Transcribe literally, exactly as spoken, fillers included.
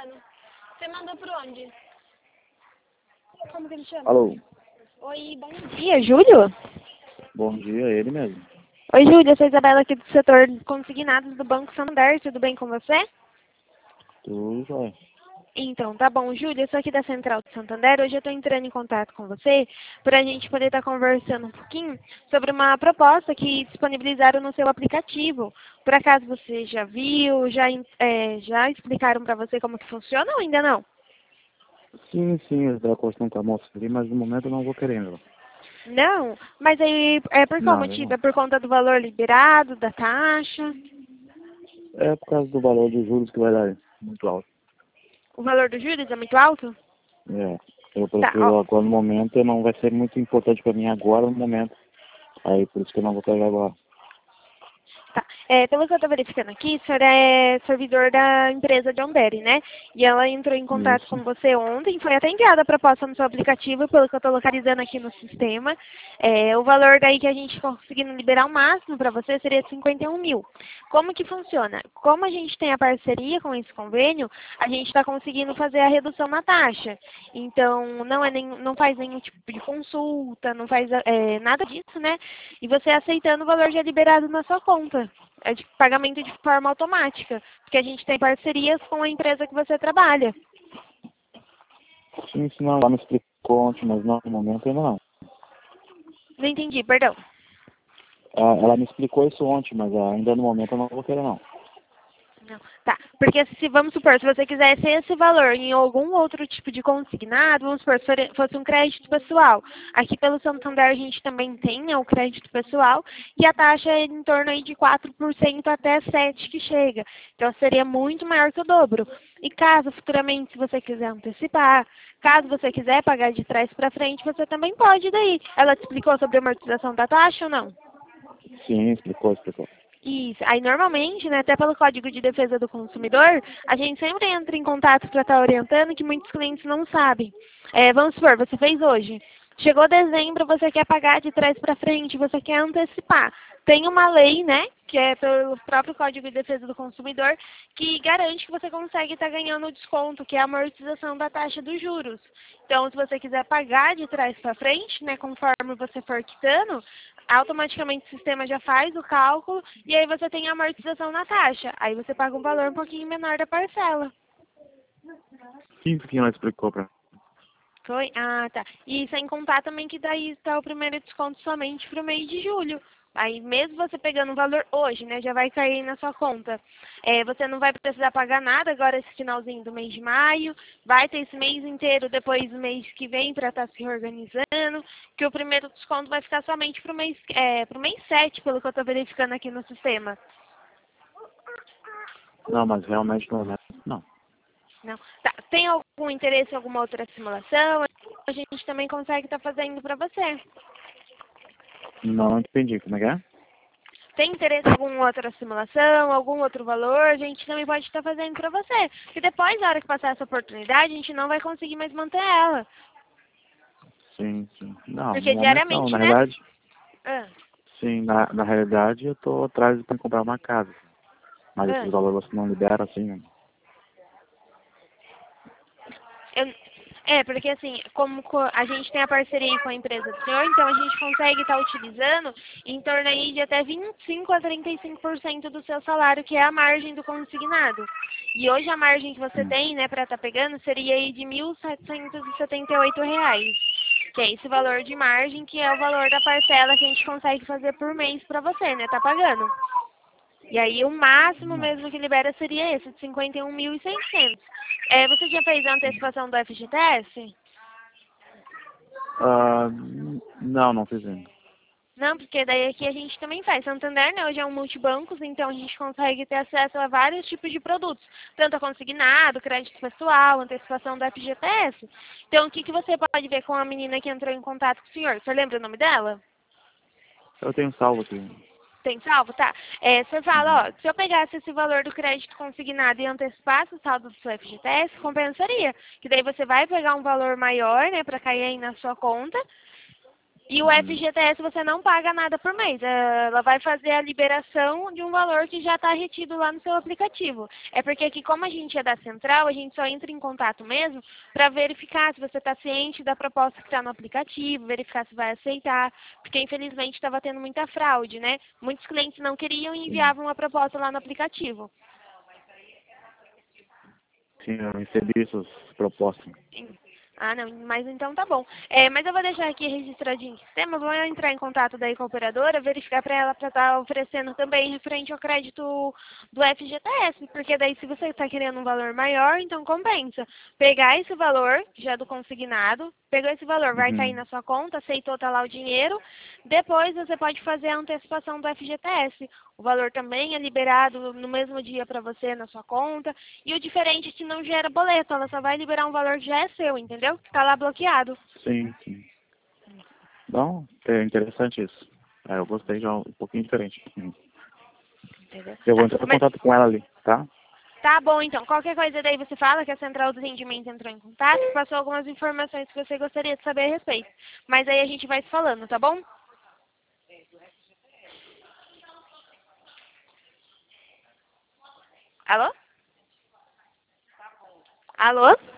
Adriano. Você mandou por onde? Como que ele chama? Alô? Oi, bom dia, Júlio? Bom dia, ele mesmo. Oi, Júlio, eu sou a Isabela aqui do setor de consignados do Banco Santander, tudo bem com você? Tudo jóia. Então, tá bom, Júlio, eu sou aqui da Central de Santander, hoje eu estou entrando em contato com você para a gente poder estar conversando um pouquinho sobre uma proposta que disponibilizaram no seu aplicativo. Por acaso você já viu, já, é, já explicaram para você como que funciona ou ainda não? Sim, sim, eu estava conversando com a moça ali, mas no momento eu não vou querendo. Não? Mas aí é por qual Não, eu motivo? não. É por conta do valor liberado, da taxa? É por causa do valor dos juros que vai dar muito alto. O valor dos juros é muito alto? É, eu Tá, prefiro ó. agora no momento, não vai ser muito importante para mim agora no momento. Aí por isso que eu não vou querer agora. Tá. É, pelo que eu estou verificando aqui, o senhor é servidor da empresa John Berry, né? E ela entrou em contato Isso. com você ontem, foi até enviada a proposta no seu aplicativo, pelo que eu estou localizando aqui no sistema. É, o valor daí que a gente conseguindo liberar o máximo para você seria de cinquenta e um mil. Como que funciona? Como a gente tem a parceria com esse convênio, a gente está conseguindo fazer a redução na taxa. Então, não, é nem, não faz nenhum tipo de consulta, não faz é, nada disso, né? E você aceitando o valor já liberado na sua conta. É de pagamento de forma automática, porque a gente tem parcerias com a empresa que você trabalha. Sim, sim, não. Ela me explicou ontem, mas não, no momento ainda não. Não entendi, perdão. Ela, ela me explicou isso ontem, mas ainda no momento eu não vou querer não. Não. Tá, porque se vamos supor, se você quisesse esse valor em algum outro tipo de consignado, vamos supor, se fosse um crédito pessoal. Aqui pelo Santander a gente também tem, né, o crédito pessoal e a taxa é em torno aí de quatro por cento até sete por cento que chega. Então seria muito maior que o dobro. E caso futuramente, se você quiser antecipar, caso você quiser pagar de trás para frente, você também pode daí. Ela te explicou sobre a amortização da taxa ou não? Sim, explicou, explicou. Isso. Aí, normalmente, né, até pelo Código de Defesa do Consumidor, a gente sempre entra em contato para estar orientando que muitos clientes não sabem. É, vamos supor, você fez hoje. Chegou dezembro, você quer pagar de trás para frente, você quer antecipar. Tem uma lei, né, que é pelo próprio Código de Defesa do Consumidor, que garante que você consegue estar ganhando o desconto, que é a amortização da taxa dos juros. Então, se você quiser pagar de trás para frente, né, conforme você for quitando, automaticamente o sistema já faz o cálculo e aí você tem a amortização na taxa. Aí você paga um valor um pouquinho menor da parcela. Sim, que ela explicou pra Foi? Ah, tá. E sem contar também que daí está o primeiro desconto somente para o mês de julho. Aí mesmo você pegando o valor hoje, né, já vai cair na sua conta. É, você não vai precisar pagar nada agora esse finalzinho do mês de maio. Vai ter esse mês inteiro depois do mês que vem para estar se reorganizando. Que o primeiro desconto vai ficar somente para o mês, é, pro mês sete, pelo que eu estou verificando aqui no sistema. Não, mas realmente no momento não. Não. Tá. Tem algum interesse em alguma outra simulação? A gente também consegue estar fazendo para você. Não entendi, como é que é? Tem interesse em alguma outra simulação, algum outro valor, a gente também pode estar fazendo para você. E depois, na hora que passar essa oportunidade, a gente não vai conseguir mais manter ela. Sim, sim. Não, no Porque momento não. diariamente, Na né? realidade, Ah, sim, na, na realidade eu tô atrás para comprar uma casa. Mas ah. esses valores você não libera assim, né? Eu, é, porque assim, como co- a gente tem a parceria aí com a empresa do senhor, então a gente consegue estar utilizando em torno aí de até vinte e cinco a trinta e cinco por cento do seu salário, que é a margem do consignado. E hoje a margem que você Hum. tem, né, para estar pegando, seria aí de mil setecentos e setenta e oito reais. Que é esse valor de margem, que é o valor da parcela que a gente consegue fazer por mês para você, né, tá pagando. E aí o máximo Não. mesmo que libera seria esse, de cinquenta e um mil e seiscentos. É, você já fez a antecipação do F G T S? Ah, n- não, não fiz ainda. Não, porque daí aqui a gente também faz. Santander, né, hoje é um multibancos, então a gente consegue ter acesso a vários tipos de produtos. Tanto a consignado, crédito pessoal, antecipação do F G T S. Então o que, que você pode ver com a menina que entrou em contato com o senhor? Você lembra o nome dela? Eu tenho salvo aqui. Tem salvo? Tá. É, você fala, Uhum. ó, se eu pegasse esse valor do crédito consignado e antecipasse o saldo do seu F G T S, compensaria. Que daí você vai pegar um valor maior, né, para cair aí na sua conta. E o Uhum. F G T S você não paga nada por mês. Ela vai fazer a liberação de um valor que já está retido lá no seu aplicativo. É porque aqui, como a gente é da central, a gente só entra em contato mesmo para verificar se você está ciente da proposta que está no aplicativo, verificar se vai aceitar, porque infelizmente estava tendo muita fraude, né? Muitos clientes não queriam e Sim. enviavam uma proposta lá no aplicativo. Sim, eu recebi essas propostas. Ah, não, mas então tá bom. É, mas eu vou deixar aqui registradinho no sistema, vou entrar em contato daí com a operadora, verificar para ela para estar oferecendo também referente ao crédito do F G T S, porque daí se você está querendo um valor maior, então compensa. Pegar esse valor, já do consignado, pegou esse valor, vai cair Uhum. na sua conta, aceitou, tá lá o dinheiro, depois você pode fazer a antecipação do F G T S. O valor também é liberado no mesmo dia para você na sua conta. E o diferente é que não gera boleto, ela só vai liberar um valor que já é seu, entendeu? Que está lá bloqueado. Sim, sim. Bom, é interessante isso. É, eu gostei já um pouquinho diferente. Uhum. Entendeu? Eu vou Tá, entrar em mas contato com ela ali, tá? tá bom então. Qualquer coisa daí você fala que a central do atendimento entrou em contato, passou algumas informações que você gostaria de saber a respeito. Mas aí a gente vai se falando, tá bom? Alô? Alô?